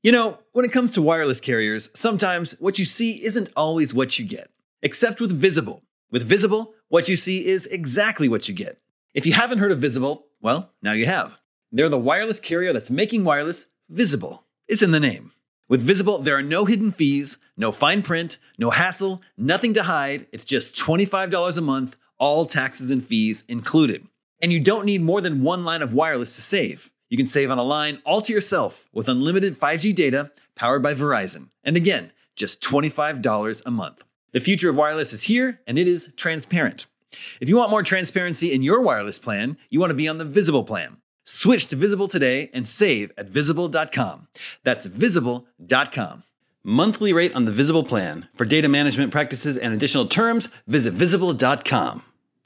You know, when it comes to wireless carriers, sometimes what you see isn't always what you get. Except with Visible. With Visible, what you see is exactly what you get. If you haven't heard of Visible, well, now you have. They're the wireless carrier that's making wireless visible. It's in the name. With Visible, there are no hidden fees, no fine print, no hassle, nothing to hide. It's just $25 a month, all taxes and fees included. And you don't need more than one line of wireless to save. You can save on a line all to yourself with unlimited 5G data powered by Verizon. And again, just $25 a month. The future of wireless is here, and it is transparent. If you want more transparency in your wireless plan, you want to be on the Visible plan. Switch to Visible today and save at Visible.com. That's Visible.com. Monthly rate on the Visible plan. For data management practices and additional terms, visit Visible.com.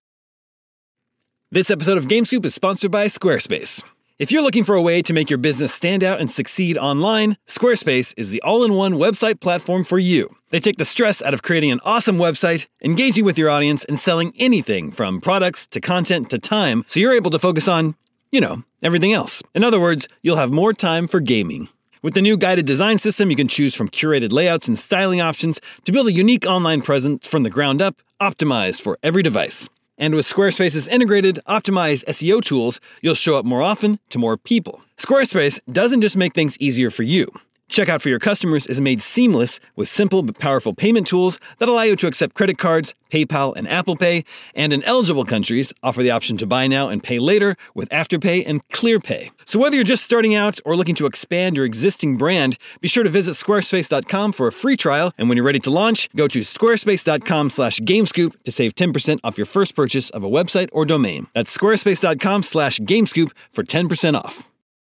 This episode of GameScoop is sponsored by Squarespace. If you're looking for a way to make your business stand out and succeed online, Squarespace is the all-in-one website platform for you. They take the stress out of creating an awesome website, engaging with your audience, and selling anything from products to content to time, so you're able to focus on, everything else. In other words, you'll have more time for gaming. With the new guided design system, you can choose from curated layouts and styling options to build a unique online presence from the ground up, optimized for every device. And with Squarespace's integrated, optimized SEO tools, you'll show up more often to more people. Squarespace doesn't just make things easier for you. Checkout for your customers is made seamless with simple but powerful payment tools that allow you to accept credit cards, PayPal, and Apple Pay, and in eligible countries, offer the option to buy now and pay later with Afterpay and ClearPay. So whether you're just starting out or looking to expand your existing brand, be sure to visit squarespace.com for a free trial, and when you're ready to launch, go to squarespace.com/gamescoop to save 10% off your first purchase of a website or domain. That's squarespace.com/gamescoop for 10% off.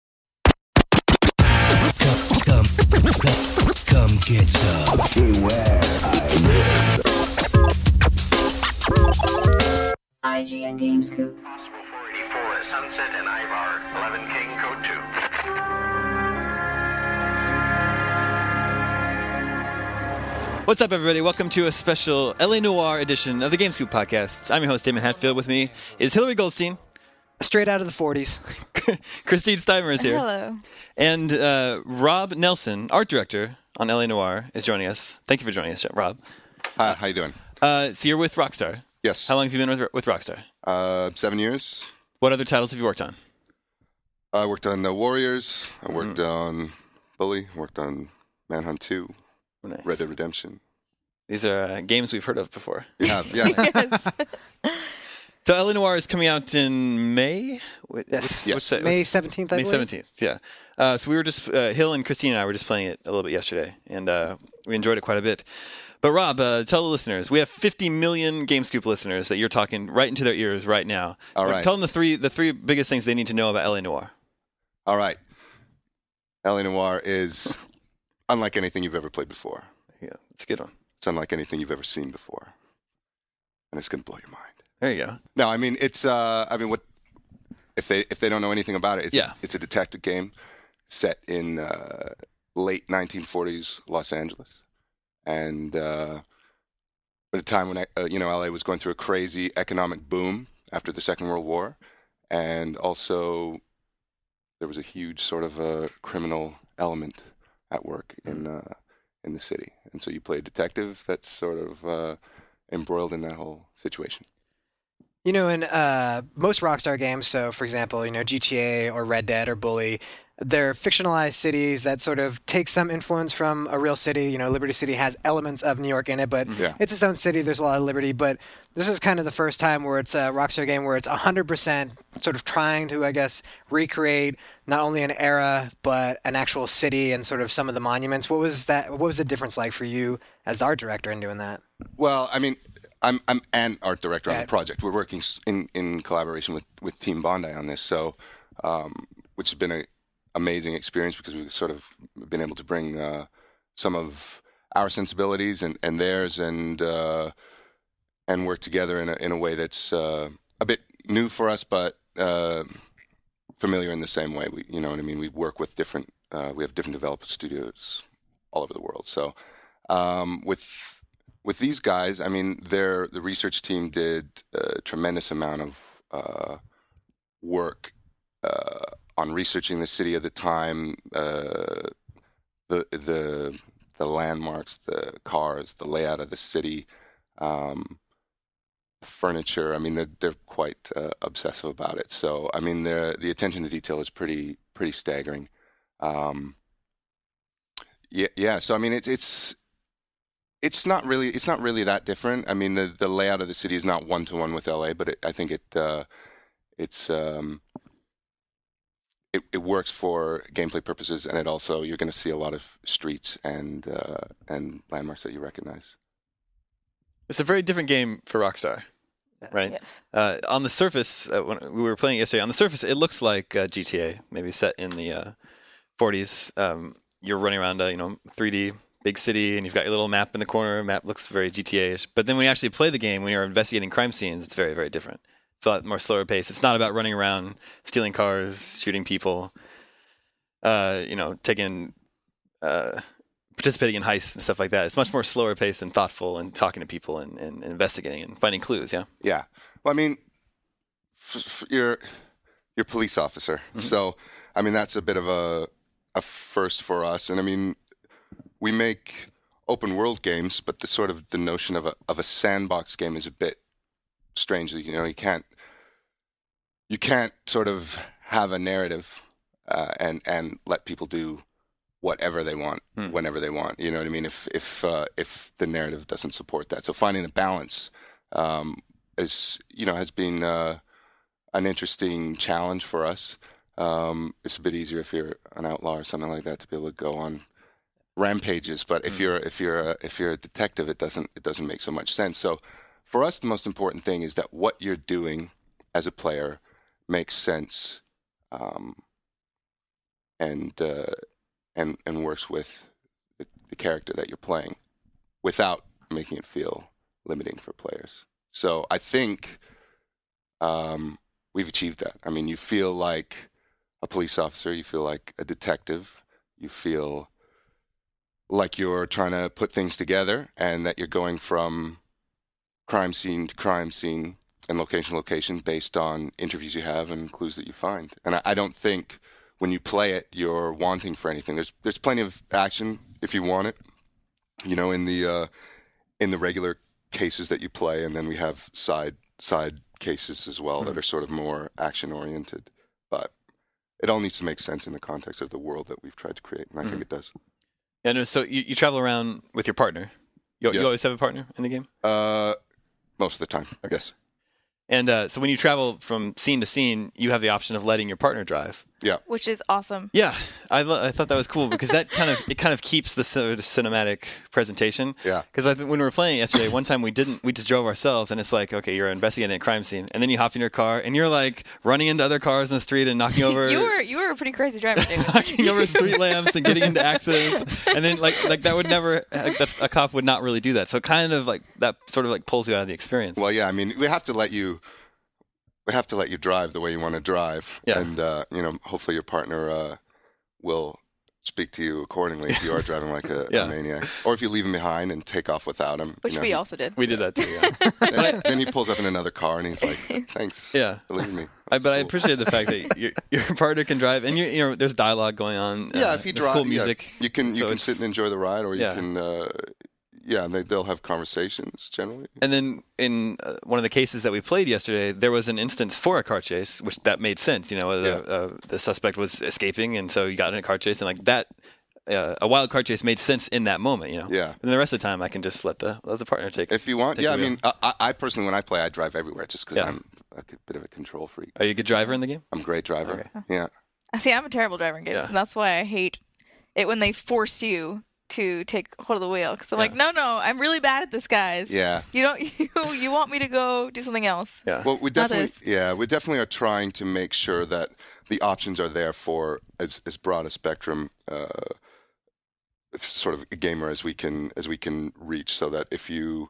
Come get some. Beware, IGN GameScoop. Possible 484 at Sunset and Ivar, 11 King Code 2. What's up, everybody? Welcome to a special LA Noire edition of the GameScoop podcast. I'm your host, Damon Hatfield. With me is Hillary Goldstein. Straight out of the 40s. Christine Steimer is here. Hello. And Rob Nelson, art director on LA Noire, is joining us. Thank you for joining us, Rob. Hi, how you doing? So you're with Rockstar. Yes. How long have you been with Rockstar? 7 years. What other titles have you worked on? I worked on The Warriors. I worked on Bully. Worked on Manhunt 2. Nice. Red Dead Redemption. These are games we've heard of before. You have, yeah. Yes. So LA Noire is coming out in May? Yes. Yes. May 17th, I May believe. 17th, yeah. So we were just, Hill and Christine and I were just playing it a little bit yesterday, and we enjoyed it quite a bit. But Rob, tell the listeners, we have 50 million GameScoop listeners that you're talking right into their ears right now. All right. Tell them the three biggest things they need to know about LA Noire. All right. LA Noire is unlike anything you've ever played before. Yeah, it's a good one. It's unlike anything you've ever seen before. And it's going to blow your mind. There you go. No, I mean, it's, what, if they don't know anything about it, it's a detective game set in late 1940s Los Angeles. And at a time when, LA was going through a crazy economic boom after the Second World War. And also there was a huge sort of a criminal element at work in the city. And so you play a detective that's sort of embroiled in that whole situation. In most Rockstar games, so for example, GTA or Red Dead or Bully, they're fictionalized cities that sort of take some influence from a real city. Liberty City has elements of New York in it, but it's its own city. There's a lot of liberty, but this is kind of the first time where it's a Rockstar game where it's 100% sort of trying to, I guess, recreate not only an era, but an actual city and sort of some of the monuments. What was the difference like for you as art director in doing that? Well, I mean, I'm an art director on the project. We're working in collaboration with Team Bondi on this, so which has been an amazing experience because we've sort of been able to bring some of our sensibilities and theirs and work together in a way that's a bit new for us, but familiar in the same way. We, you know what I mean? We work with different. We have different developer studios all over the world. So with these guys, I mean, the research team did a tremendous amount of work on researching the city of the time, the the landmarks, the cars, the layout of the city, furniture. I mean, they're quite obsessive about it. So I mean, the attention to detail is pretty staggering. Yeah. So I mean, it's not really that different. I mean, the layout of the city is not one-to-one with LA, but I think it works for gameplay purposes, and it also, you're going to see a lot of streets and landmarks that you recognize. It's a very different game for Rockstar, right? Yes. On the surface, when we were playing yesterday, on the surface, it looks like GTA, maybe set in the 40s. You're running around a 3D big city, and you've got your little map in the corner. The map looks very GTA-ish. But then when you actually play the game, when you're investigating crime scenes, it's very, very different. It's a lot more slower pace. It's not about running around, stealing cars, shooting people, taking, participating in heists and stuff like that. It's much more slower pace and thoughtful, and talking to people and investigating and finding clues. Yeah. Yeah. Well, I mean, you're a police officer, so I mean that's a bit of a first for us. And I mean, we make open world games, but the notion of a sandbox game is a bit strange. You can't sort of have a narrative and let people do whatever they want whenever they want. You know what I mean? If the narrative doesn't support that, so finding the balance has been an interesting challenge for us. It's a bit easier if you're an outlaw or something like that to be able to go on rampages, but if you're a detective, it doesn't make so much sense. So for us, the most important thing is that what you're doing as a player makes sense, and works with the character that you're playing, without making it feel limiting for players. So I think we've achieved that. I mean, you feel like a police officer, you feel like a detective, you feel like you're trying to put things together, and that you're going from crime scene to crime scene and location to location based on interviews you have and clues that you find. And I don't think when you play it, you're wanting for anything. There's plenty of action if you want it, in the regular cases that you play, and then we have side cases as well that are sort of more action oriented. But it all needs to make sense in the context of the world that we've tried to create, and I think it does. Yeah, no, so you travel around with your partner. You always have a partner in the game? Most of the time, I guess. And so when you travel from scene to scene, you have the option of letting your partner drive. Yeah. Which is awesome. Yeah, I thought that was cool, because that kind of keeps the sort of cinematic presentation. Yeah. Because when we were playing yesterday, one time we just drove ourselves, and it's like, okay, you're investigating a crime scene, and then you hop in your car, and you're like running into other cars in the street and knocking over. You were a pretty crazy driver, David. Knocking over street lamps and getting into accidents, and then like that would never. A cop would not really do that. So kind of like that sort of like pulls you out of the experience. Well, yeah, I mean, we have to let you drive the way you want to drive. Yeah. And, hopefully your partner will speak to you accordingly if you are driving like a maniac. Or if you leave him behind and take off without him. Which we also did. We did that too, yeah. Then he pulls up in another car and he's like, thanks for leaving me. But I appreciate the fact that your partner can drive, and there's dialogue going on. Yeah, if you drive, cool music. You can sit and enjoy the ride, or you can... and they'll have conversations generally. And then in one of the cases that we played yesterday, there was an instance for a car chase, which that made sense. The suspect was escaping, and so you got in a car chase, and like that, a wild car chase made sense in that moment. Yeah. And the rest of the time, I can just let the partner take it. If you want, I mean, I personally, when I play, I drive everywhere just because I'm a bit of a control freak. Are you a good driver in the game? I'm a great driver. Okay. Yeah. See, I'm a terrible driver in games, and that's why I hate it when they force you to take hold of the wheel, because I'm like, no, I'm really bad at this, guys. Yeah. You want me to go do something else. Yeah. Well, we definitely are trying to make sure that the options are there for as broad a spectrum sort of a gamer as we can reach, so that if you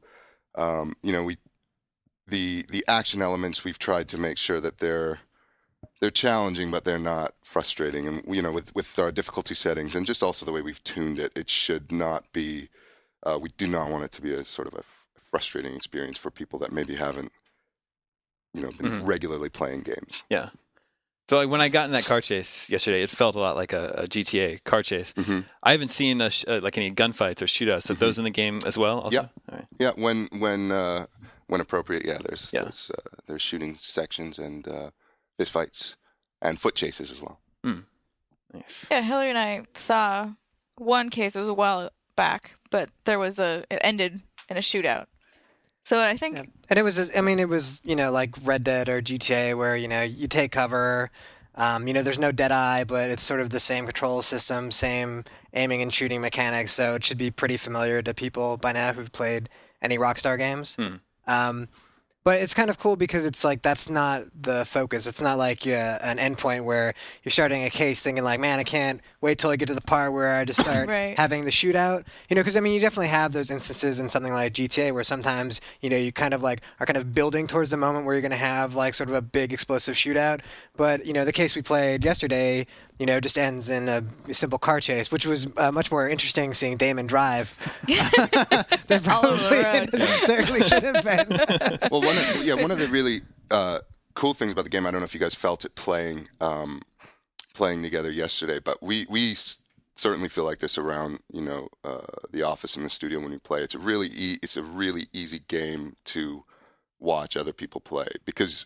the action elements, we've tried to make sure that they're challenging, but they're not frustrating. And with our difficulty settings, and just also the way we've tuned it, it should not be. We do not want it to be a sort of a frustrating experience for people that maybe haven't, been regularly playing games. Yeah. So like when I got in that car chase yesterday, it felt a lot like a GTA car chase. Mm-hmm. I haven't seen like any gunfights or shootouts. So those in the game as well. Also? Yeah, All right. Yeah. When appropriate, there's shooting sections and fist fights and foot chases as well. Nice. Yeah, Hillary and I saw one case. It was a while back, but it ended in a shootout. So I think, and it was like Red Dead or GTA, where you take cover. There's no dead eye, but it's sort of the same control system, same aiming and shooting mechanics. So it should be pretty familiar to people by now who've played any Rockstar games. But it's kind of cool because it's like that's not the focus. It's not like an endpoint where you're starting a case thinking like, man, I can't wait till I get to the part where I just start having the shootout. Because you definitely have those instances in something like GTA where sometimes you kind of like are kind of building towards the moment where you're going to have like sort of a big explosive shootout. But the case we played yesterday, just ends in a simple car chase, which was much more interesting seeing Damon drive. That probably necessarily should have been. Well, one of the really cool things about the game, I don't know if you guys felt it playing together yesterday, but we certainly feel like this around the office and the studio when we play. It's a really easy game to watch other people play because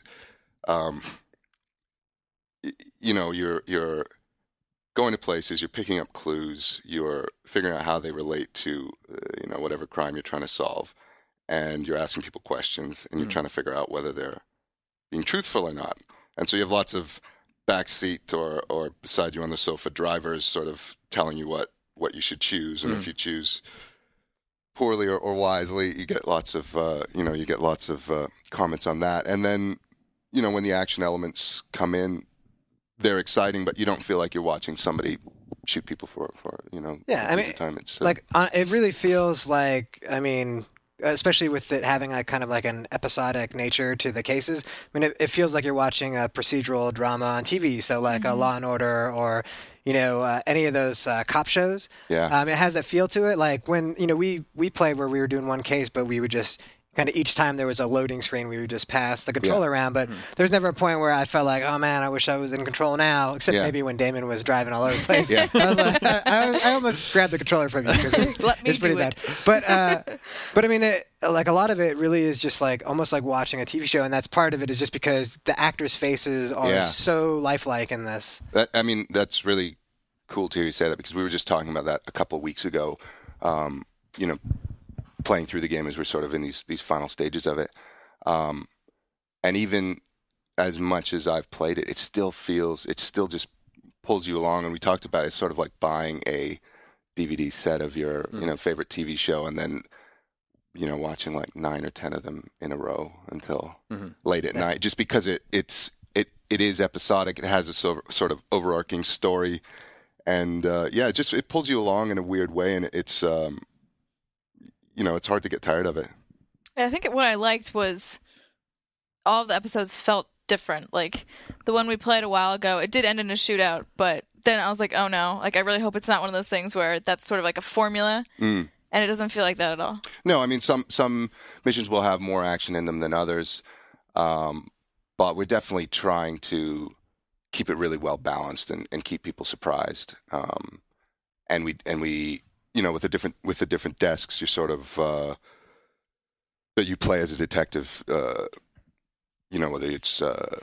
you're going to places, you're picking up clues, you're figuring out how they relate to whatever crime you're trying to solve, and you're asking people questions, and you're trying to figure out whether they're being truthful or not. And so you have lots of backseat or beside you on the sofa drivers sort of telling you what you should choose, and if you choose poorly or wisely, you get lots of comments on that. And then when the action elements come in, they're exciting, but you don't feel like you're watching somebody shoot people for the time. It's it really feels like, especially with it having a kind of like an episodic nature to the cases. It feels like you're watching a procedural drama on TV. So like a Law and Order or any of those cop shows. Yeah. It has that feel to it. Like when we played where we were doing one case, but we would just kind of each time there was a loading screen, we would just pass the controller around. But there's never a point where I felt like, oh man, I wish I was in control now. Except maybe when Damon was driving all over the place. I was like, I almost grabbed the controller from you because it's pretty bad. But like a lot of it really is just like almost like watching a TV show, and that's part of it is just because the actors' faces are so lifelike in this. That's really cool to hear you say that because we were just talking about that a couple of weeks ago. Playing through the game as we're sort of in these final stages of it. And even as much as I've played it, it still just pulls you along. And we talked about it, it's sort of like buying a DVD set of your, favorite TV show and then, watching like 9 or 10 of them in a row until late at night, just because it is episodic. It has a sort of overarching story. And it pulls you along in a weird way. And it's, it's hard to get tired of it. I think what I liked was all of the episodes felt different. Like the one we played a while ago, it did end in a shootout, but then I was like, oh no, like I really hope it's not one of those things where that's sort of like a formula, and it doesn't feel like that at all. No, some missions will have more action in them than others, but we're definitely trying to keep it really well balanced and keep people surprised. And we with the different desks, you're sort of that you play as a detective. Whether it's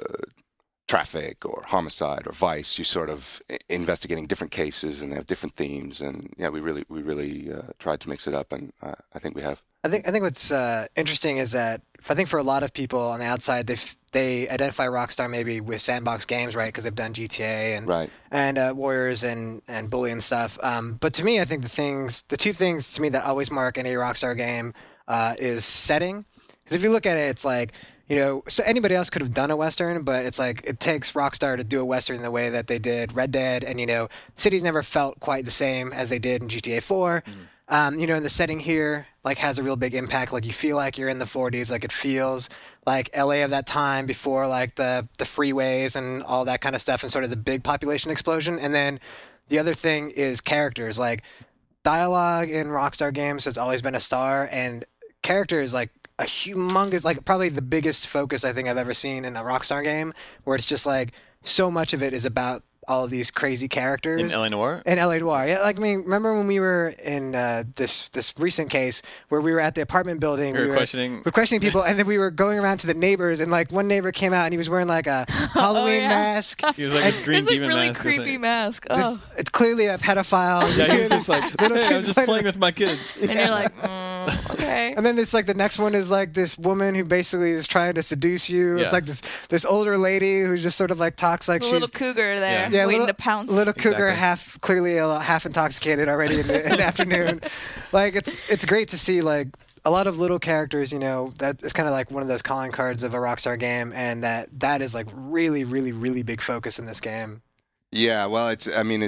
traffic or homicide or vice, you're sort of investigating different cases and they have different themes. And we really tried to mix it up, and I think we have. I think what's interesting is that I think for a lot of people on the outside, they identify Rockstar maybe with sandbox games, right? Because they've done GTA and Warriors and Bully and stuff. But to me, I think the two things to me that always mark any Rockstar game is setting. Because if you look at it, it's like, so anybody else could have done a Western, but it's like it takes Rockstar to do a Western the way that they did Red Dead, and cities never felt quite the same as they did in GTA 4. And the setting here like has a real big impact. Like you feel like you're in the 40s, like it feels like LA of that time before like the freeways and all that kind of stuff and sort of the big population explosion. And then the other thing is characters. Like dialogue in Rockstar games has always been a star, and characters like a humongous, like probably the biggest focus I think I've ever seen in a Rockstar game, where it's just like so much of it is about all of these crazy characters. In L.A. Noire? In L.A. Noire, yeah. Like, I mean, remember when we were in this recent case where we were at the apartment building? We were questioning people, and then we were going around to the neighbors, and like one neighbor came out and he was wearing like a Halloween mask. He was like this green demon really mask. Creepy mask. Oh. It's clearly a pedophile. Yeah, he was just like, hey, I was just playing with my kids. And you're like, okay. And then it's like the next one is like this woman who basically is trying to seduce you. Yeah. It's like this older lady who just sort of like talks like a she's little cougar there, yeah, waiting little, to pounce. Little cougar, Exactly. clearly half intoxicated already in the afternoon. Like it's great to see like a lot of little characters. You know, that is kind of like one of those calling cards of a Rockstar game, and that is like really, really, really big focus in this game. Yeah, well, it's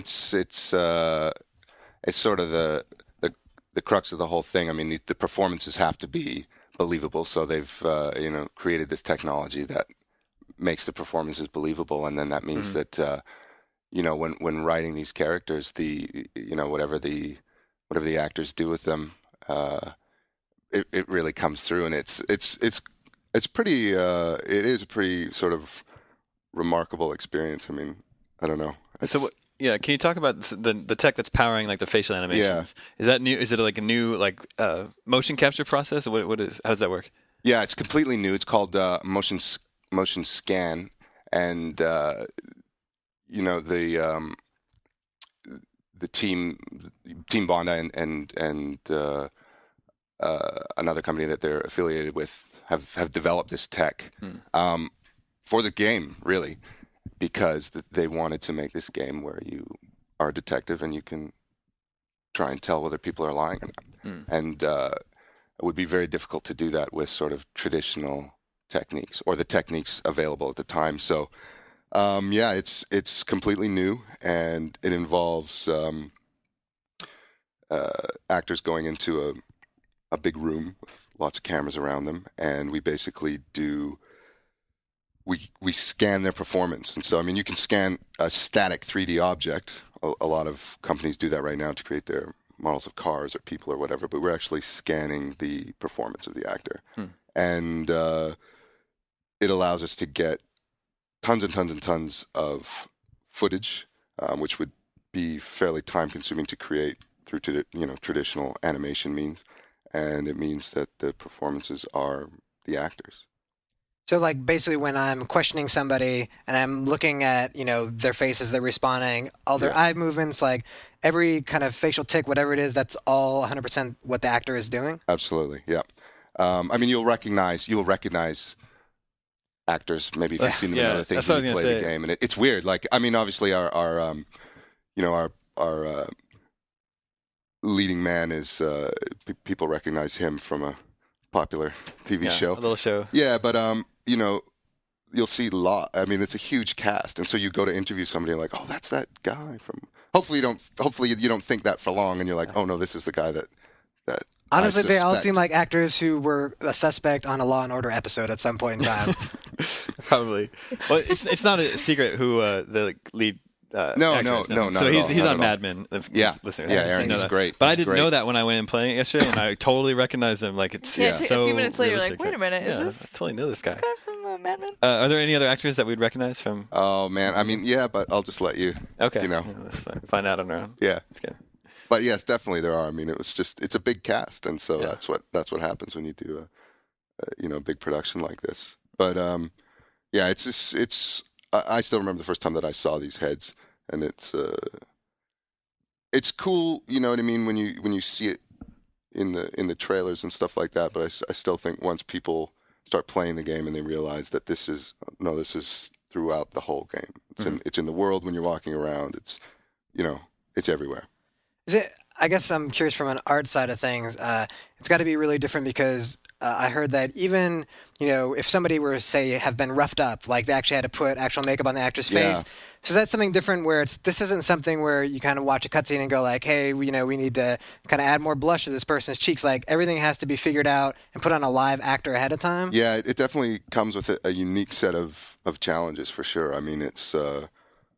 sort of the crux of the whole thing. I mean, the performances have to be believable, so they've created this technology that makes the performances believable, and then that means that when writing these characters, whatever the actors do with them, it really comes through, and it's pretty it is a pretty sort of remarkable experience. I mean, I don't know. So what? Yeah, can you talk about the tech that's powering like the facial animations? Yeah. Is that new? Is it like a new motion capture process? What is? How does that work? Yeah, it's completely new. It's called motion scan, and the team Bondi and another company that they're affiliated with have developed this tech for the game, really. Because they wanted to make this game where you are a detective and you can try and tell whether people are lying or not. And it would be very difficult to do that with sort of traditional techniques or the techniques available at the time. So, it's completely new, and it involves actors going into a big room with lots of cameras around them, and we basically do... We scan their performance. And so, I mean, you can scan a static 3D object. A lot of companies do that right now to create their models of cars or people or whatever, but we're actually scanning the performance of the actor. And it allows us to get tons and tons and tons of footage, which would be fairly time-consuming to create through traditional animation means. And it means that the performances are the actors. So, like, basically when I'm questioning somebody and I'm looking at, their face as they're responding, all their eye movements, like every kind of facial tick, whatever it is, that's all 100% what the actor is doing? Absolutely, yeah. I mean, you'll recognize actors, maybe if you've seen them in other things when you play the game. And it's weird. Like, I mean, obviously our leading man is, people recognize him from a popular TV show. A little show. Yeah, but you'll see I mean, it's a huge cast, and so you go to interview somebody and you're like, oh, that's that guy from. Hopefully you don't think that for long, and you're like, oh no, this is the guy that. Honestly, they all seem like actors who were a suspect on a Law and Order episode at some point in time. Probably. Well, it's not a secret who the lead. No. So he's on Mad Men. Listeners, Aaron, he's great. But I didn't know that when I went in playing it yesterday, and I totally recognized him. Like it's so. A few minutes later, you're like, realistic. wait a minute, is this? I totally know this guy. From Mad Men? Are there any other actors that we'd recognize from? Oh man, I mean, yeah, but I'll just let you. Okay. That's fine. Find out on our own. Yeah. That's good. But yes, definitely there are. I mean, it's a big cast, and so that's what happens when you do a big production like this. But it's I still remember the first time that I saw these heads. And it's cool, you know what I mean, when you see it in the trailers and stuff like that. But I still think once people start playing the game and they realize that this is throughout the whole game. It's in the world when you're walking around. It's it's everywhere. Is it? I guess I'm curious from an art side of things. It's got to be really different because I heard that even if somebody were say have been roughed up, like they actually had to put actual makeup on the actor's face. So that's something different where this isn't something where you kind of watch a cutscene and go like, hey, we need to kind of add more blush to this person's cheeks. Like everything has to be figured out and put on a live actor ahead of time. Yeah, it definitely comes with a unique set of challenges for sure. I mean, it's a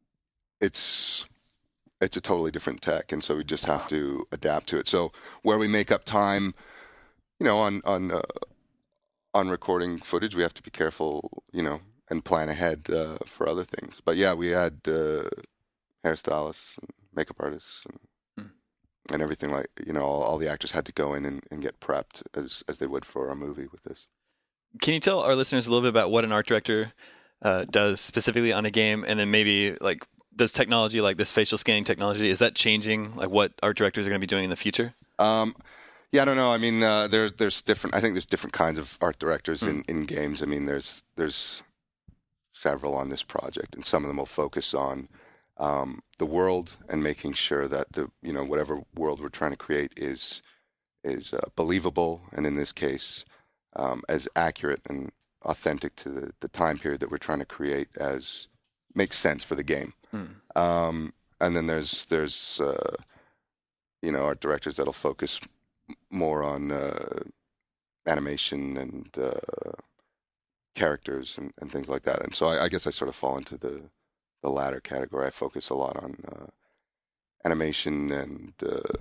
totally different tech, and so we just have to adapt to it. So where we make up time, on recording footage, we have to be careful, and plan ahead for other things. But yeah, we had hairstylists and makeup artists and everything, like, you know, all the actors had to go in and get prepped as they would for a movie with this. Can you tell our listeners a little bit about what an art director does specifically on a game, and then maybe like does technology like this facial scanning technology, is that changing like what art directors are going to be doing in the future? Yeah, I don't know. I mean, there's different. I think there's different kinds of art directors in games. I mean, there's several on this project, and some of them will focus on the world and making sure that whatever world we're trying to create is believable, and in this case, as accurate and authentic to the time period that we're trying to create as makes sense for the game. And then there's art directors that'll focus more on animation and characters and things like that. And so I guess I sort of fall into the latter category. I focus a lot on animation and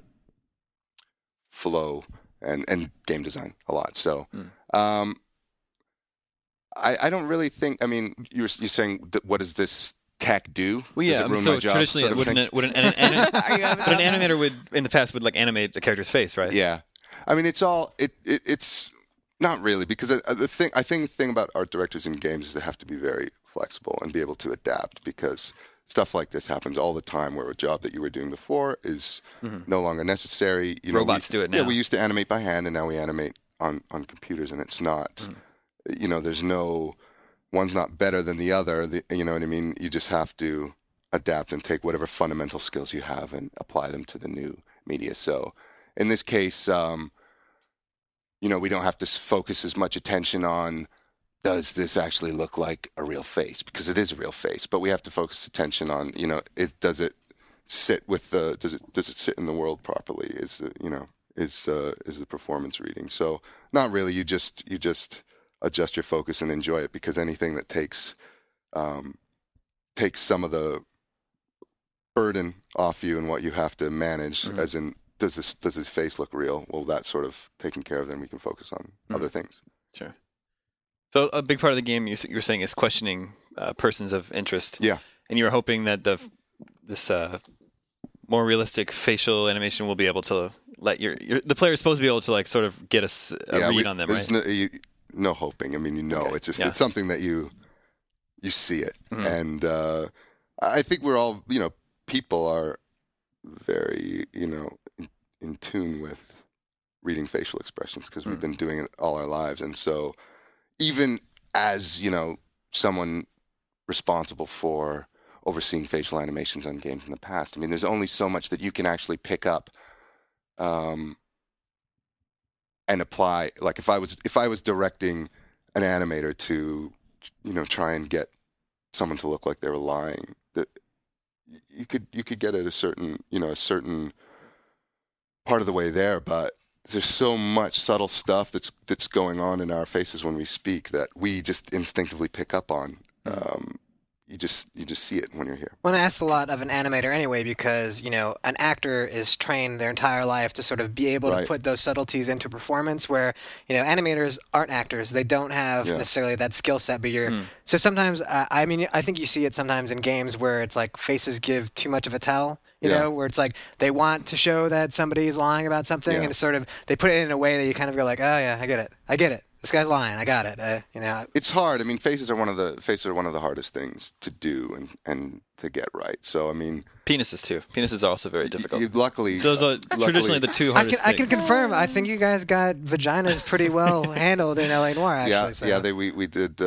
flow and game design a lot. So I don't really think. I mean, you're saying what does this tech do? Well, yeah. So traditionally, would an animator would in the past would like animate the character's face, right? Yeah. I mean, it's not really, because the thing about art directors in games is they have to be very flexible and be able to adapt, because stuff like this happens all the time where a job that you were doing before is no longer necessary. Robots do it now. Yeah, we used to animate by hand, and now we animate on computers, and it's not. There's no one's not better than the other. You know what I mean? You just have to adapt and take whatever fundamental skills you have and apply them to the new media. So in this case, we don't have to focus as much attention on does this actually look like a real face, because it is a real face, but we have to focus attention on, does it sit in the world properly? Is the performance reading? So not really. You just adjust your focus and enjoy it, because anything that takes some of the burden off you and what you have to manage, as in does his face look real? Well, that's sort of taken care of. Then we can focus on other things. Sure. So a big part of the game you're saying is questioning persons of interest. Yeah. And you're hoping that this more realistic facial animation will be able to let the player is supposed to be able to like sort of get a read on them, right? No hoping. I mean, okay. It's just it's something that you see it, and I think we're all people are very in tune with reading facial expressions, because we've been doing it all our lives, and so even as someone responsible for overseeing facial animations on games in the past, I mean, there's only so much that you can actually pick up and apply. Like if I was directing an animator to try and get someone to look like they were lying, that you could get at a certain part of the way there, but there's so much subtle stuff that's going on in our faces when we speak that we just instinctively pick up on. You just see it when you're here. Well, it asks a lot of an animator anyway, because an actor is trained their entire life to sort of be able to put those subtleties into performance, where animators aren't actors. They don't have necessarily that skill set. But so sometimes I think you see it sometimes in games where it's like faces give too much of a tell. Where it's like they want to show that somebody is lying about something, and it's sort of they put it in a way that you kind of go like, oh yeah, I get it. This guy's lying. I got it. It's hard. I mean, faces are one of the hardest things to do and to get right. So I mean, penises too. Penises are also very difficult. Luckily, those are traditionally the two hardest things. I can confirm. I think you guys got vaginas pretty well handled in LA Noire. Actually, we did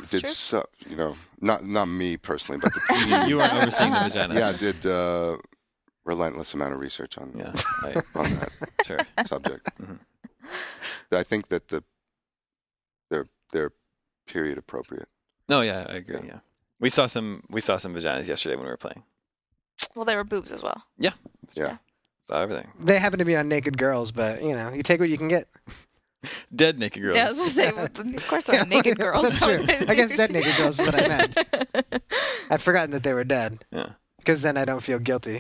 not me personally, but the team. You weren't overseeing the vaginas. Yeah, I did relentless amount of research on that subject. I think that they're period appropriate. No, yeah, I agree. Yeah, we saw some vaginas yesterday when we were playing. Well, there were boobs as well. Yeah. Saw everything. They happen to be on naked girls, but you take what you can get. Dead naked girls. Yeah, I was gonna say, of course there are naked girls. That's true. I guess dead naked girls is what I meant. I'd forgotten that they were dead. Yeah. Because then I don't feel guilty.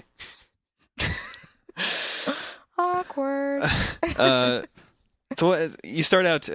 Awkward. So you start out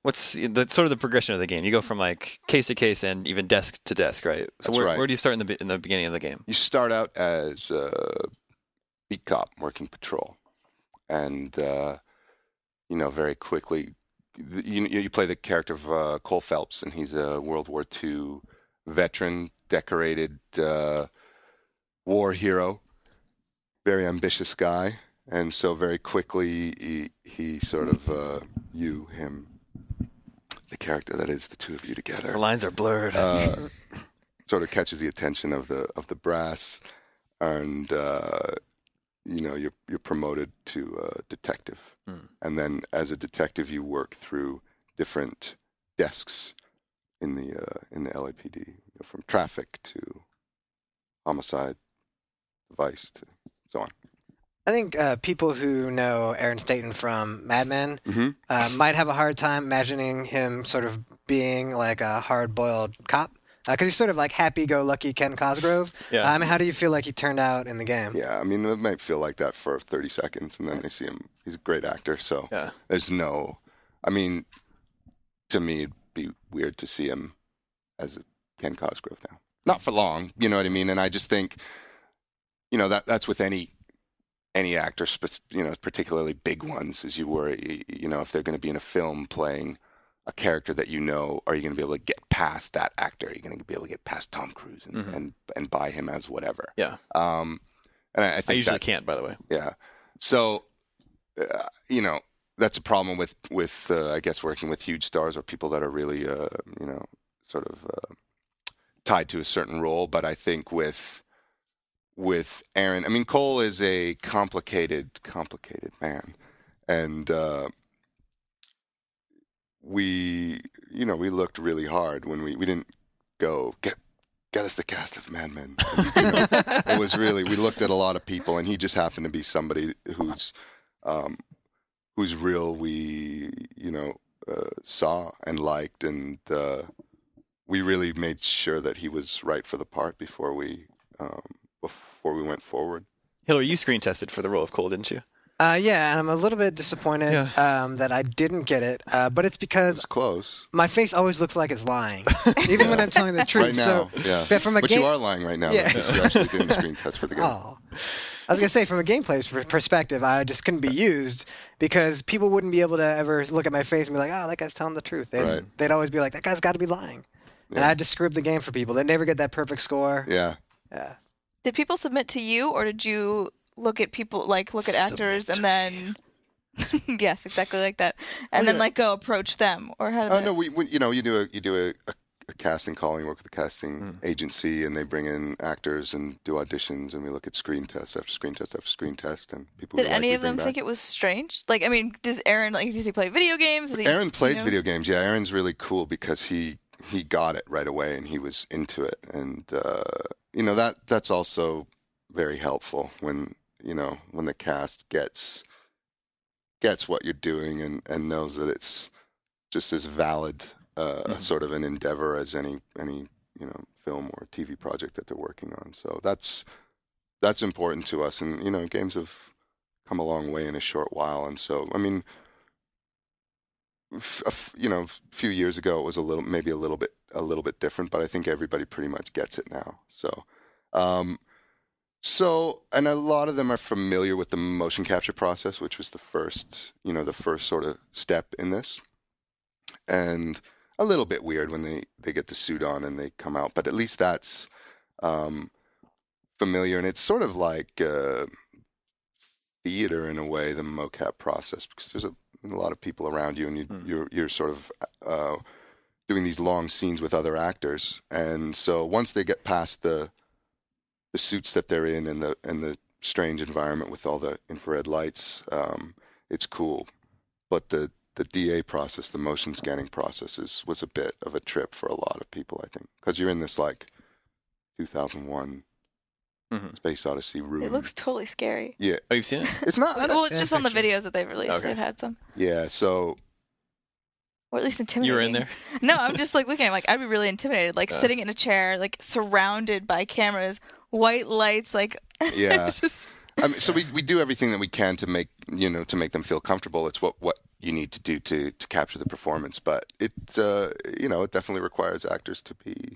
What's the sort of the progression of the game? You go from like case to case and even desk to desk, right? So That's right. Where do you start in the beginning of the game? You start out as a beat cop working patrol, and very quickly you play the character of Cole Phelps, and he's a World War II veteran, decorated war hero, very ambitious guy, and so very quickly he sort of him. The character that is the two of you together. The lines are blurred. Sort of catches the attention of the brass, and you're promoted to detective, and then as a detective you work through different desks in the LAPD, from traffic to homicide, vice to so on. I think people who know Aaron Staton from Mad Men might have a hard time imagining him sort of being like a hard-boiled cop, because he's sort of like happy-go-lucky Ken Cosgrove. Yeah. How do you feel like he turned out in the game? Yeah, I mean, it might feel like that for 30 seconds, and then they see him. He's a great actor, so there's no... I mean, to me, it'd be weird to see him as a Ken Cosgrove now. Not for long, you know what I mean? And I just think, that's with any actor, particularly big ones, as you worry, if they're going to be in a film playing a character that are you going to be able to get past that actor? Are you going to be able to get past Tom Cruise and buy him as whatever? Yeah. And I think I usually can't, by the way. Yeah. So, that's a problem with I guess working with huge stars or people that are really, sort of tied to a certain role. But I think with Aaron, I mean, Cole is a complicated man, and we looked really hard when we didn't go get us the cast of Mad Men. It was really, we looked at a lot of people, and he just happened to be somebody whose reel we saw and liked, and we really made sure that he was right for the part before we went forward. Hillary, you screen tested for the role of Cole, didn't you? Yeah, and I'm a little bit disappointed that I didn't get it, but it's because it's close. My face always looks like it's lying, even when I'm telling the truth. Right now, but you are lying right now. Yeah. Because you actually didn't screen test for the game. Oh. I was going to say, from a gameplay perspective, I just couldn't be used because people wouldn't be able to ever look at my face and be like, oh, that guy's telling the truth. They'd always be like, that guy's got to be lying. Yeah. And I just script the game for people. They'd never get that perfect score. Yeah. Did people submit to you, or did you look at people, look at actors and then... Yes, exactly like that. And then go approach them, or how did no, you do a casting call, you work with a casting agency, and they bring in actors and do auditions, and we look at screen tests after screen test after screen test, and people. Did any of them think it was strange? Like, I mean, does Aaron does he play video games? Aaron plays video games. Yeah, Aaron's really cool because he got it right away and he was into it, and that's also very helpful when the cast gets what you're doing and knows that it's just as valid sort of an endeavor as any film or TV project that they're working on. So that's important to us, and games have come a long way in a short while. And so, I mean, a few years ago it was a little bit different, but I think everybody pretty much gets it now. So, and a lot of them are familiar with the motion capture process, which was the first sort of step in this. And a little bit weird when they get the suit on and they come out, but at least that's familiar. And it's sort of like theater in a way, the mocap process, because there's a lot of people around you, and you're sort of doing these long scenes with other actors. And so once they get past the suits that they're in and the strange environment with all the infrared lights, it's cool. But the DA process, the motion scanning process, was a bit of a trip for a lot of people, I think, because you're in this 2001 Space Odyssey room. It looks totally scary. Yeah. Oh, you've seen it? It's not. Well, it's just on the videos that they've released. Okay. They've had some. Yeah. So. Or at least intimidating. You were in there? No, I'm just looking at it, I'd be really intimidated, sitting in a chair, surrounded by cameras, white lights, Yeah. Just... I mean, so we do everything that we can to make them feel comfortable. It's what you need to do to capture the performance. But it it definitely requires actors to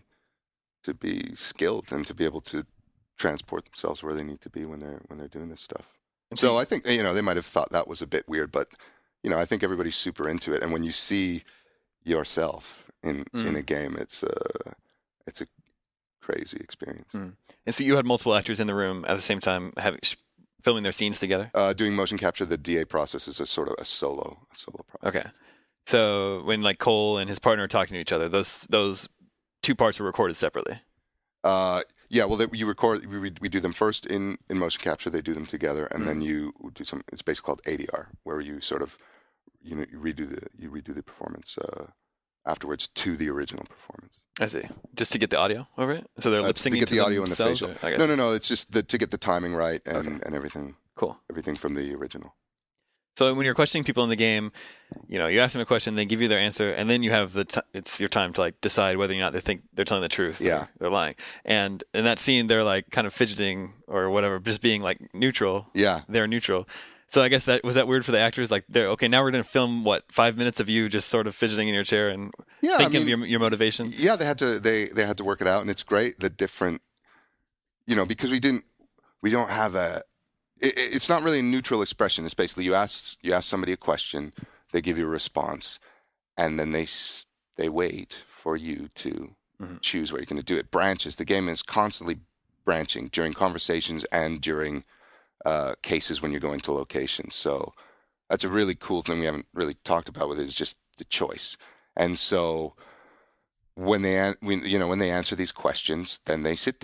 be skilled and to be able to transport themselves where they need to be when they're doing this stuff. So I think they might have thought that was a bit weird, but I think everybody's super into it. And when you see yourself in a game, it's a crazy experience. And so you had multiple actors in the room at the same time filming their scenes together? Doing motion capture, the DA process is a sort of a solo process. Okay. So when like Cole and his partner are talking to each other, those two parts were recorded separately? Yeah, well, you record. We do them first in motion capture. They do them together, and then you do some. It's basically called ADR, where you sort of you redo the performance afterwards to the original performance. I see. Just to get the audio over it, so they're lip syncing to get the audio and the facial. No. It's just to get the timing right and everything. Cool. Everything from the original. So when you're questioning people in the game, you ask them a question, they give you their answer, and then you have it's your time to like decide whether or not they think they're telling the truth. Yeah. They're lying. And in that scene, they're like kind of fidgeting or whatever, just being like neutral. Yeah. They're neutral. So I guess was that weird for the actors? Like they're okay. Now we're going to film 5 minutes of you just sort of fidgeting in your chair and thinking of your motivation. Yeah, they had to work it out, and it's great the different, because we don't have a. It's not really a neutral expression. It's basically you ask somebody a question, they give you a response, and then they wait for you to choose where you're going to do it. Branches. The game is constantly branching during conversations and during cases when you're going to locations. So that's a really cool thing we haven't really talked about with it, is just the choice. And so when they answer these questions, then they sit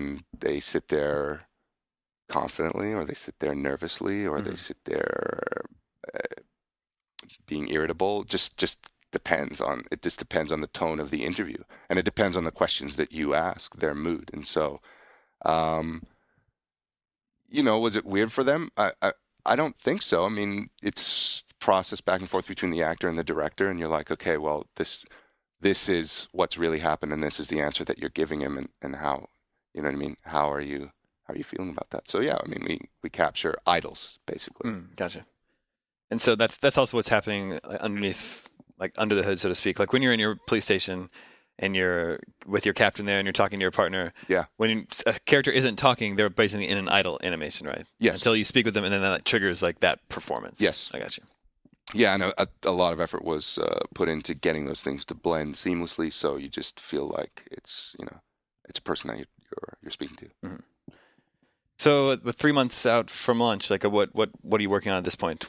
there confidently, or they sit there nervously, or they sit there being irritable. Just depends on the tone of the interview, and it depends on the questions that you ask, their mood. And so was it weird for them? I don't think so. I mean, it's process back and forth between the actor and the director, and you're like, okay, well, this is what's really happened, and this is the answer that you're giving him, and how, you know what I mean? How are you feeling about that? So yeah, I mean, we capture idols basically. Gotcha. And so that's also what's happening underneath, like under the hood, so to speak. Like when you're in your police station and you're with your captain there and you're talking to your partner. Yeah. When a character isn't talking, they're basically in an idle animation, right? Yes. Until you speak with them, and then that triggers like that performance. Yes. I got you. Yeah, and a lot of effort was put into getting those things to blend seamlessly, so you just feel like it's a person that you're speaking to. Mm-hmm. So with 3 months out from launch, like what are you working on at this point?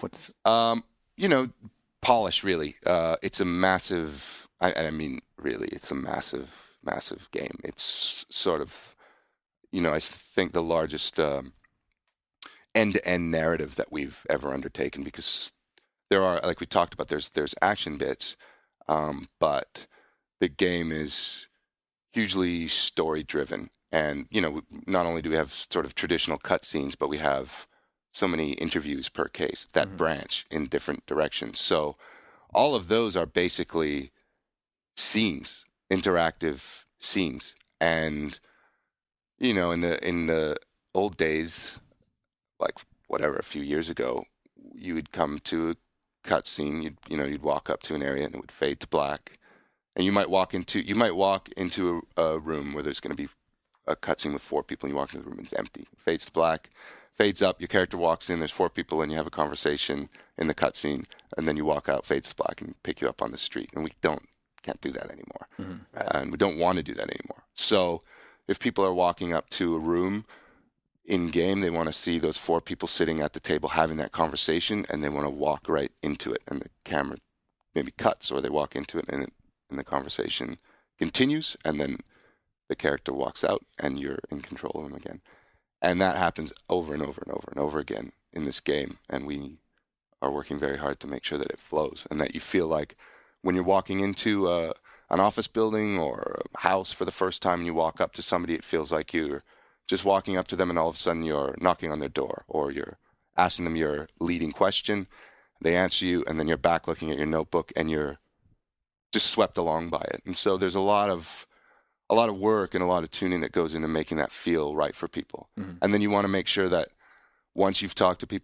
Polish really. It's a massive. I mean, really, it's a massive game. It's sort of, I think the largest end-to-end narrative that we've ever undertaken, because there are, like we talked about, there's action bits, but the game is hugely story-driven. And, not only do we have sort of traditional cutscenes, but we have so many interviews per case that branch in different directions. So all of those are basically scenes, interactive scenes. And, in the old days, like whatever, a few years ago, you would come to a cutscene, you'd walk up to an area and it would fade to black. And you might walk into a room where there's going to be a cutscene with 4 people, and you walk into the room and it's empty. It fades to black, fades up, your character walks in, there's 4 people, and you have a conversation in the cutscene, and then you walk out, fades to black, and pick you up on the street. And we can't do that anymore. And we don't want to do that anymore. So if people are walking up to a room in game, they want to see those 4 people sitting at the table having that conversation, and they want to walk right into it, and the camera maybe cuts, or they walk into it, and the conversation continues, and then the character walks out and you're in control of them again. And that happens over and over and over and over again in this game. And we are working very hard to make sure that it flows, and that you feel like when you're walking into an office building or a house for the first time and you walk up to somebody, it feels like you're just walking up to them and all of a sudden you're knocking on their door, or you're asking them your leading question. They answer you, and then you're back looking at your notebook and you're just swept along by it. And so there's a lot of work and a lot of tuning that goes into making that feel right for people. And then you want to make sure that once you've talked to people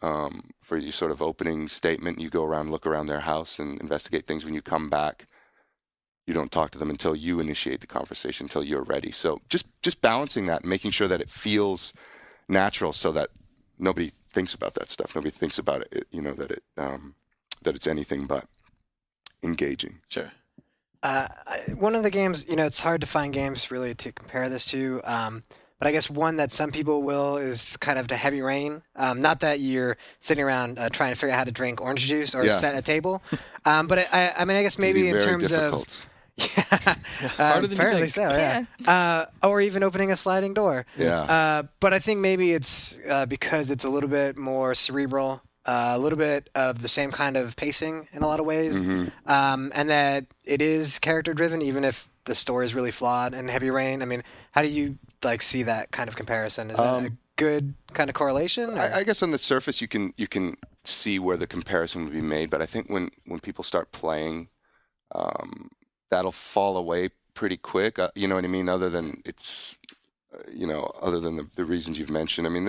for your sort of opening statement. You go around, look around their house, and investigate things. When you come back, you don't talk to them until you initiate the conversation, until you're ready. So just balancing that, and making sure that it feels natural, so that nobody thinks about that stuff. Nobody thinks about it. That it's anything but engaging. Sure. One of the games, it's hard to find games really to compare this to. But I guess one that some people will is kind of the Heavy Rain. Not that you're sitting around trying to figure out how to drink orange juice or sit at a table. But I guess maybe in terms difficult. of... Yeah, harder than apparently you think. so, yeah. Or even opening a sliding door. Yeah. But I think maybe it's because it's a little bit more cerebral, a little bit of the same kind of pacing in a lot of ways, and that it is character-driven, even if the story is really flawed in Heavy Rain. I mean, how do you see that kind of comparison? Is that a good kind of correlation? I guess on the surface you can see where the comparison would be made, but I think when people start playing, that'll fall away pretty quick. You know what I mean? Other than it's, other than the reasons you've mentioned. I mean,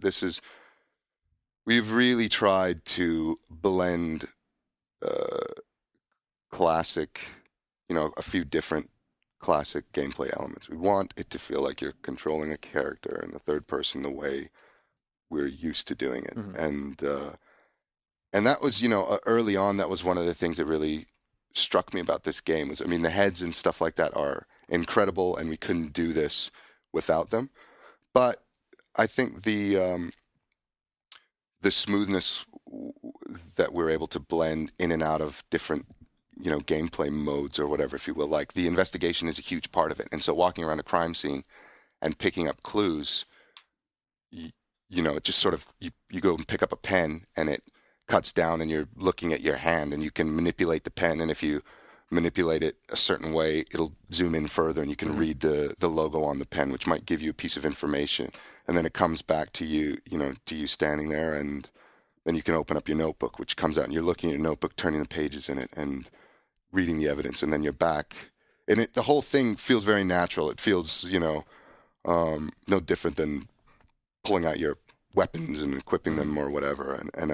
we've really tried to blend classic, a few different classic gameplay elements. We want it to feel like you're controlling a character in the third person the way we're used to doing it. And that was, early on, that was one of the things that really struck me about this game was, the heads and stuff like that are incredible, and we couldn't do this without them. But I think the smoothness that we're able to blend in and out of different gameplay modes or whatever, if you will, like the investigation is a huge part of it. And so walking around a crime scene and picking up clues, it just sort of, you go and pick up a pen and it cuts down and you're looking at your hand and you can manipulate the pen. And if you manipulate it a certain way, it'll zoom in further and you can read the logo on the pen, which might give you a piece of information. And then it comes back to you, to you standing there, and then you can open up your notebook, which comes out and you're looking at your notebook, turning the pages in it and reading the evidence, and then you're back. And the whole thing feels very natural. It feels, no different than pulling out your weapons and equipping them or whatever. And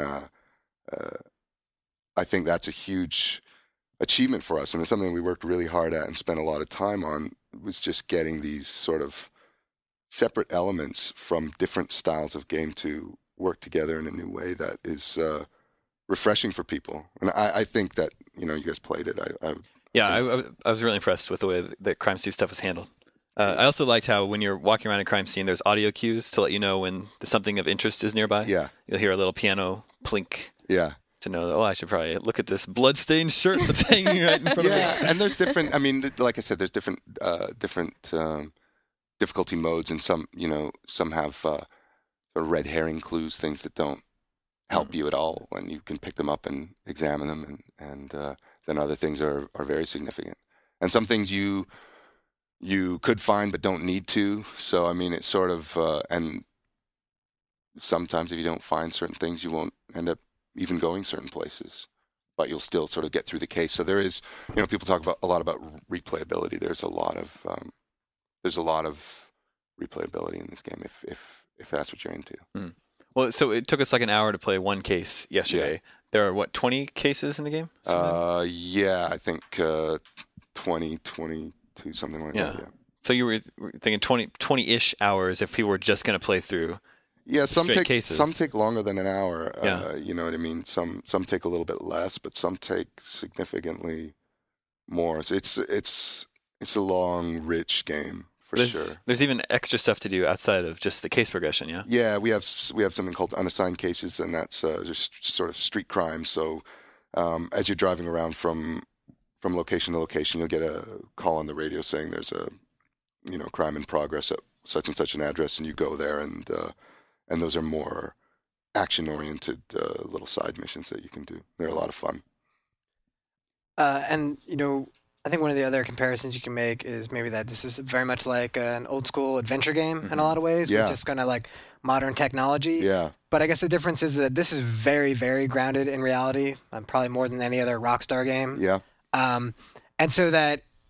I think that's a huge achievement for us. And it's something we worked really hard at and spent a lot of time on, was just getting these sort of separate elements from different styles of game to work together in a new way that is refreshing for people. And I think that, you guys played it. I was really impressed with the way that Crime Scene stuff was handled. I also liked how when you're walking around a crime scene, there's audio cues to let you know when something of interest is nearby. Yeah. You'll hear a little piano plink. Yeah. To know, I should probably look at this bloodstained shirt that's hanging right in front of me. Yeah, and there's different, like I said, there's different difficulty modes, and some have sort of red herring clues, things that don't help you at all, and you can pick them up and examine them, and then other things are very significant. And some things you could find but don't need to. So, it's sort of, and sometimes if you don't find certain things, you won't end up even going certain places, but you'll still sort of get through the case. So there is, people talk a lot about replayability. There's a lot of replayability in this game if that's what you're into. Well, so it took us like an hour to play one case yesterday. Yeah. There are 20 cases in the game? Yeah, I think 20, 22, something like that. Yeah. So you were thinking 20-ish hours if people were just going to play through. Yeah, some cases. Some take longer than an hour. Yeah. You know what I mean? Some take a little bit less, but some take significantly more. So it's a long, rich game for sure. There's even extra stuff to do outside of just the case progression. Yeah. Yeah, we have something called unassigned cases, and that's just sort of street crime. So as you're driving around from location to location, you'll get a call on the radio saying there's a crime in progress at such and such an address, and you go there and those are more action-oriented little side missions that you can do. They're a lot of fun. And, I think one of the other comparisons you can make is maybe that this is very much like an old-school adventure game in a lot of ways, but just kind of like modern technology. Yeah. But I guess the difference is that this is very, very grounded in reality, probably more than any other Rockstar game. Yeah. And so that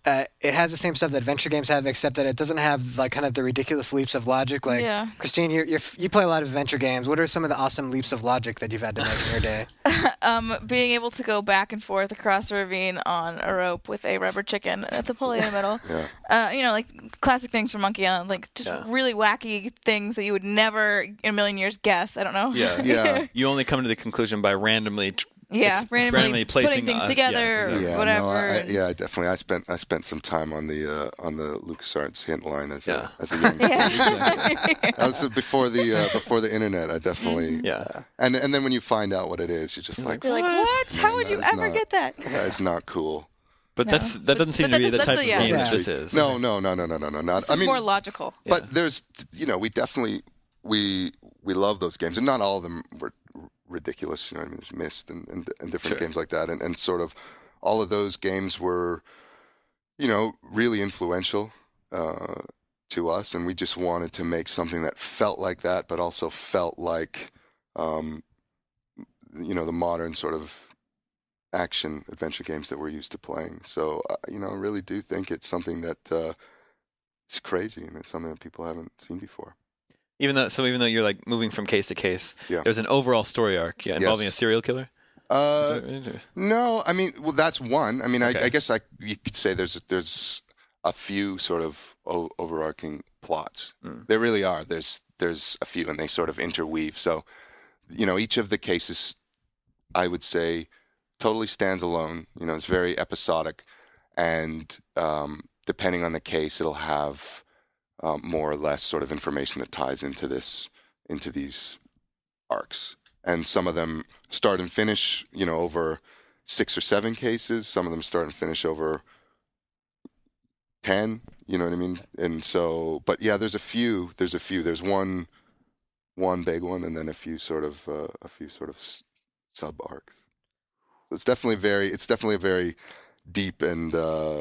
it has the same stuff that adventure games have, except that it doesn't have like kind of the ridiculous leaps of logic. Like, Yeah. Christine, you play a lot of adventure games. What are some of the awesome leaps of logic that you've had to make in your day? Being able to go back and forth across a ravine on a rope with a rubber chicken at the pulley in the middle. Like classic things from Monkey Island, like just really wacky things that you would never in a million years guess. I don't know. Yeah. You only come to the conclusion by randomly randomly placing putting things together or whatever. Definitely. I spent some time on the LucasArts hint line as a young kid. That was before the internet. I definitely And then when you find out what it is, you're just like, you're like, what? How would you ever get that? That's not cool. But that doesn't seem to be the type of game that this is. No. Not. This is more logical. But there's, we definitely we love those games, and not all of them were ridiculous. You know what I mean? There's Myst and different games like that, and sort of all of those games were, really influential to us, and we just wanted to make something that felt like that, but also felt like, the modern sort of action adventure games that we're used to playing. So, I really do think it's something that it's crazy, and it's something that people haven't seen before. Even though you're like moving from case to case, there's an overall story arc involving a serial killer. No, I mean, well, that's one. I mean, I guess you could say there's a few sort of overarching plots. There really are. There's a few, and they sort of interweave. So, each of the cases, I would say, totally stands alone. It's very episodic, and depending on the case, it'll have more or less sort of information that ties into these arcs. And some of them start and finish, over 6 or 7 cases. Some of them start and finish over 10, you know what I mean? And so, but yeah, there's a few. There's one big one, and then a few sort of sub arcs. So it's definitely a very deep and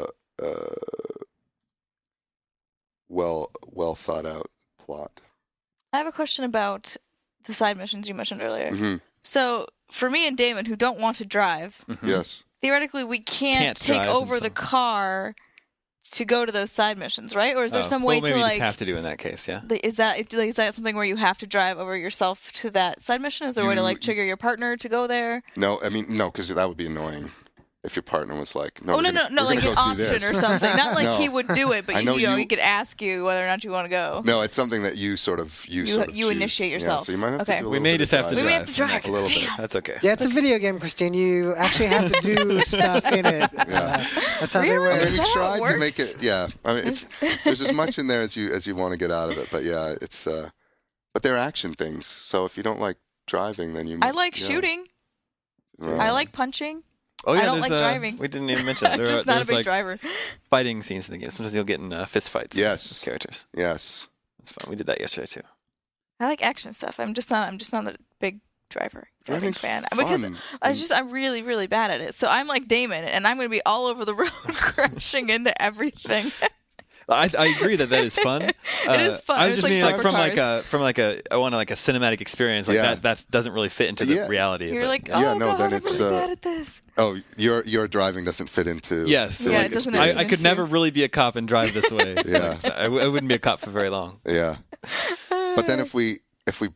well thought out plot. I have a question about the side missions you mentioned earlier. Mm-hmm. So for me and Damon, who don't want to drive, yes, theoretically we can't take over the car to go to those side missions, right? Or is there some way maybe to you just have to do in that case, yeah. Is that something where you have to drive over yourself to that side mission? Is there a way to trigger your partner to go there? No, I mean no, because that would be annoying. If your partner was like, no, like an option or something. Not like he would do it, but he could ask you whether or not you want to go. No, it's something that you sort of you initiate yourself. Yeah, so you might have to do we may just have to drive. We may have to drive a little bit. That's okay. Yeah, it's a video game, Christine. You actually have to do stuff in it. That's how they work. I mean, we tried to make it. Yeah, I mean, there's as much in there as you want to get out of it. But yeah, it's but they're action things. So if you don't like driving, then you. I like shooting. Right. I like punching. Oh yeah, I don't like driving. We didn't even mention that. I'm just not a big driver. Fighting scenes in the game. Sometimes you'll get in fist fights. Yes. With characters. Yes. That's fun. We did that yesterday too. I like action stuff. I'm just not a big driving fan. Fun. Because I'm really, really bad at it. So I'm like Damon, and I'm going to be all over the road crashing into everything. I agree that is fun. It is fun. I just mean from I want a cinematic experience that doesn't really fit into the reality. You're like, then I'm it's really bad at this. Oh, your driving doesn't fit into. Yes. Yeah, it doesn't. I could never really be a cop and drive this way. Yeah. I wouldn't be a cop for very long. Yeah. But then if we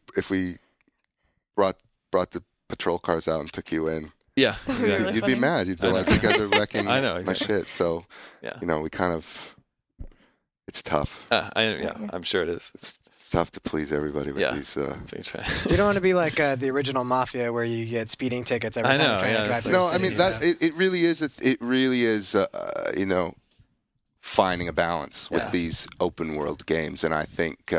brought the patrol cars out and took you in. Yeah. Really you'd be mad. You'd be like, you guys are wrecking my shit. So, we kind of. It's tough. I'm sure it is. It's tough to please everybody with these. You don't want to be like the original Mafia, where you get speeding tickets every time you're trying to drive. No, I mean it really is. It really is. Finding a balance with these open world games, and I think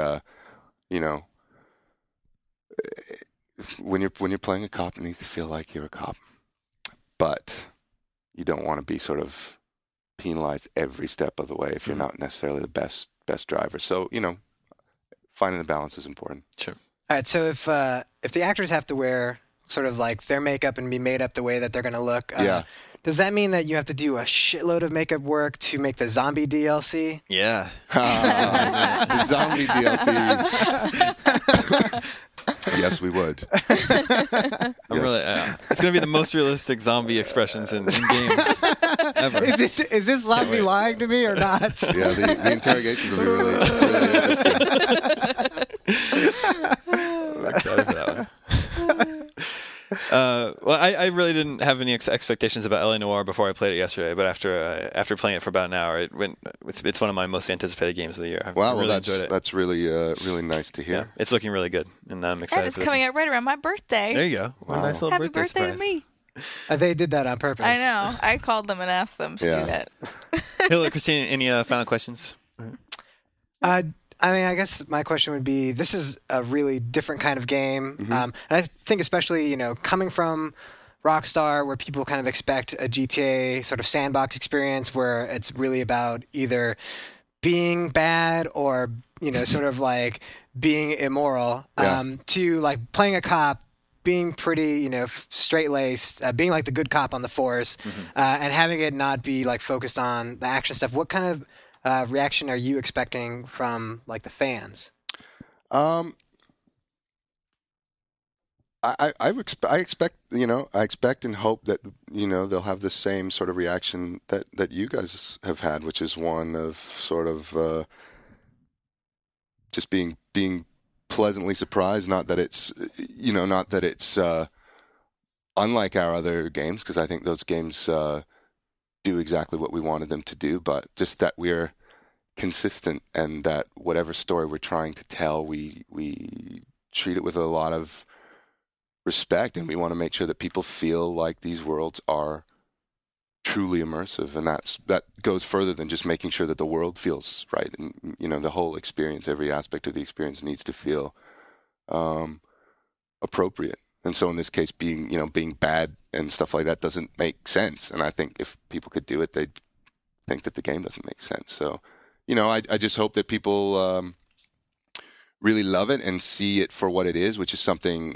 when you're playing a cop, you need to feel like you're a cop, but you don't want to be sort of penalized every step of the way if you're not necessarily the best driver. So finding the balance is important. Sure. All right. So if the actors have to wear sort of like their makeup and be made up the way that they're going to look, does that mean that you have to do a shitload of makeup work to make the zombie DLC? Yeah. The zombie DLC. Yes, we would. I'm really. It's going to be the most realistic zombie expressions in games ever. Is this zombie lying to me or not? Yeah, the interrogations will be really interesting. I'm excited for that one. Well, I really didn't have any expectations about LA Noire before I played it yesterday, but after playing it for about an hour, it's one of my most anticipated games of the year. Wow, really enjoyed it. That's really nice to hear. Yeah, it's looking really good, and I'm excited And it's for this coming one. out right around my birthday. There you go. What a nice little Happy birthday surprise. to me. They did that on purpose. I know. I called them and asked them to do that. Hillary, Christine, any final questions? I mean, I guess my question would be, this is a really different kind of game. And I think especially, coming from Rockstar, where people kind of expect a GTA sort of sandbox experience where it's really about either being bad or, sort of like being immoral, to like playing a cop, being pretty, straight-laced, being like the good cop on the force, and having it not be like focused on the action stuff. What kind of reaction are you expecting from like the fans? I expect and hope that they'll have the same sort of reaction that you guys have had, which is one of sort of just being pleasantly surprised. Not that it's unlike our other games, because I think those games do exactly what we wanted them to do, but just that we're consistent and that whatever story we're trying to tell, we treat it with a lot of respect, and we want to make sure that people feel like these worlds are truly immersive, and that goes further than just making sure that the world feels right, and the whole experience, every aspect of the experience needs to feel appropriate. And so in this case, being bad and stuff like that doesn't make sense. And I think if people could do it, they'd think that the game doesn't make sense. So, I just hope that people really love it and see it for what it is, which is something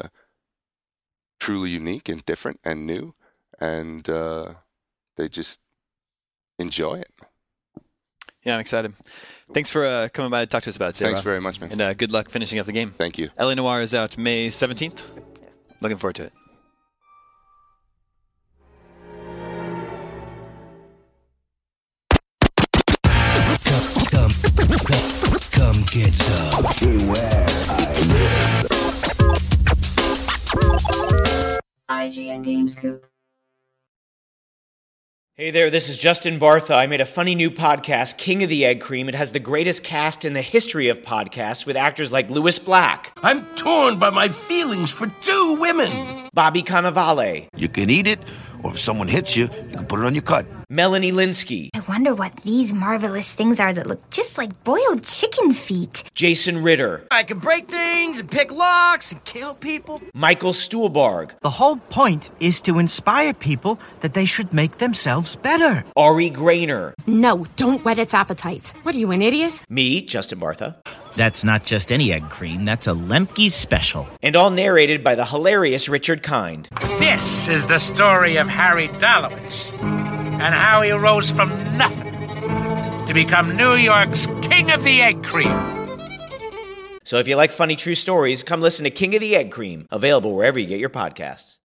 truly unique and different and new. And they just enjoy it. Yeah, I'm excited. Thanks for coming by to talk to us about it today. Thanks very much, man. And good luck finishing up the game. Thank you. LA Noire is out May 17th. Looking forward to it. Come get some. Beware, IGN Games Coop. Hey there, this is Justin Bartha. I made a funny new podcast, King of the Egg Cream. It has the greatest cast in the history of podcasts with actors like Louis Black. I'm torn by my feelings for two women. Bobby Cannavale. You can eat it, or if someone hits you, you can put it on your cut. Melanie Linsky. I wonder what these marvelous things are that look just like boiled chicken feet. Jason Ritter. I can break things and pick locks and kill people. Michael Stuhlbarg. The whole point is to inspire people that they should make themselves better. Ari Grainer. No, don't whet its appetite. What are you, an idiot? Me, Justin Bartha. That's not just any egg cream, that's a Lemke's special. And all narrated by the hilarious Richard Kind. This is the story of Harry Dalowitz and how he rose from nothing to become New York's King of the Egg Cream. So if you like funny true stories, come listen to King of the Egg Cream, available wherever you get your podcasts.